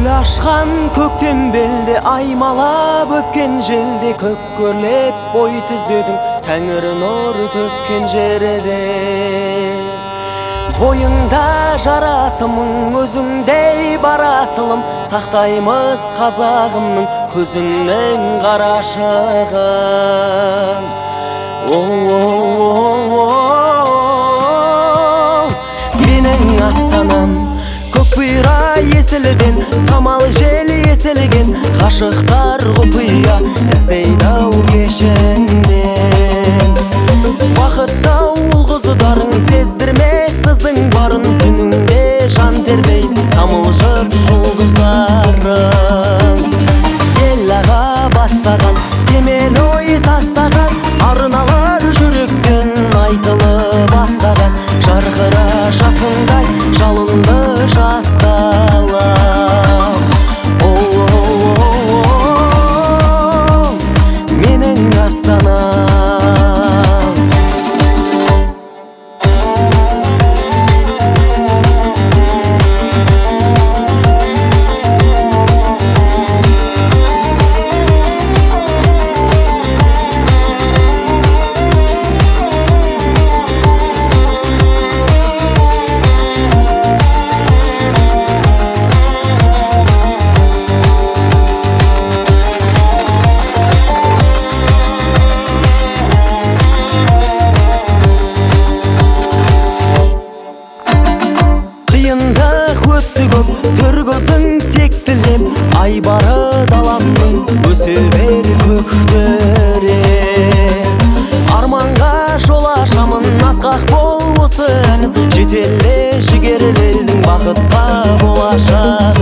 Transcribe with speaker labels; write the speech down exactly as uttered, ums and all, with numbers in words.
Speaker 1: Гүл ашқан көктем белде, аймалап өпкен желде, көккөрлеп бой түзедің тәңір нұр төккен жерде. Бойыңда жарасымың, өзіңдей барасылым, сақтаймыз қазағымның көзінің қарашығын. Менің астанам көк бұйра есілген, самал жел есілген, ғашықтар құпия іздейді-ау кешіңнен. Бақытты ұл-қыздарың сездірмес сіздің барын, түніңде жан тербейді тамылжып жұлдыздарың. Ел аға бастаған, кемел ой тастаған, арналар жүректен айтылып бастаған, жарқыра жасындай жалынды жас қалам. О-о-о-о, менің астанам. Төр көздің тектілем, ай бары даламның өсе бер көктөре. Арманға жол ашамын, асқақ бол осы әнім, жетеле жігерлердің бақытқа болашақ.